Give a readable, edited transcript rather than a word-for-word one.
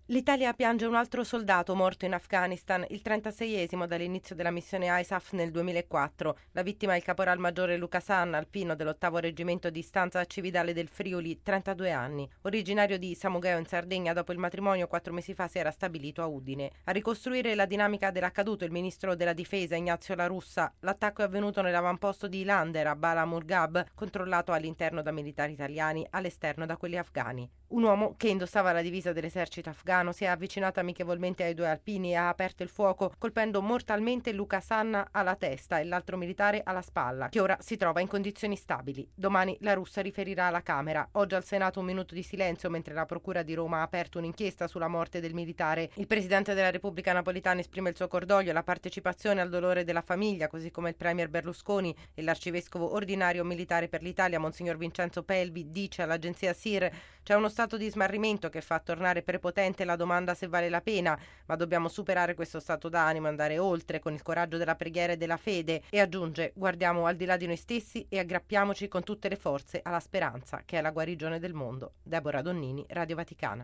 L'Italia piange un altro soldato morto in Afghanistan, il 36esimo dall'inizio della missione ISAF nel 2004. La vittima è il caporal maggiore Luca Sanna, alpino dell'8° reggimento di Stanza Cividale del Friuli, 32 anni. Originario di Samugeo in Sardegna, dopo il matrimonio 4 mesi fa si era stabilito a Udine. A ricostruire la dinamica dell'accaduto il ministro della difesa Ignazio La Russa. L'attacco è avvenuto nell'avamposto di Lander a Bala Murghab, controllato all'interno da militari italiani, all'esterno da quelli afghani. Un uomo che indossava la divisa dell'esercito afghano si è avvicinato amichevolmente ai due alpini e ha aperto il fuoco, colpendo mortalmente Luca Sanna alla testa e l'altro militare alla spalla, che ora si trova in condizioni stabili. Domani La Russa riferirà alla Camera. Oggi al Senato un minuto di silenzio mentre la Procura di Roma ha aperto un'inchiesta sulla morte del militare. Il Presidente della Repubblica Napolitano esprime il suo cordoglio e la partecipazione al dolore della famiglia, così come il Premier Berlusconi e l'Arcivescovo ordinario militare per l'Italia, Monsignor Vincenzo Pelvi, dice all'agenzia SIR: c'è uno stato di smarrimento che fa tornare prepotente la domanda se vale la pena, ma dobbiamo superare questo stato d'animo, andare oltre con il coraggio della preghiera e della fede. E aggiunge: guardiamo al di là di noi stessi e aggrappiamoci con tutte le forze alla speranza, che è la guarigione del mondo. Deborah Donnini, Radio Vaticana.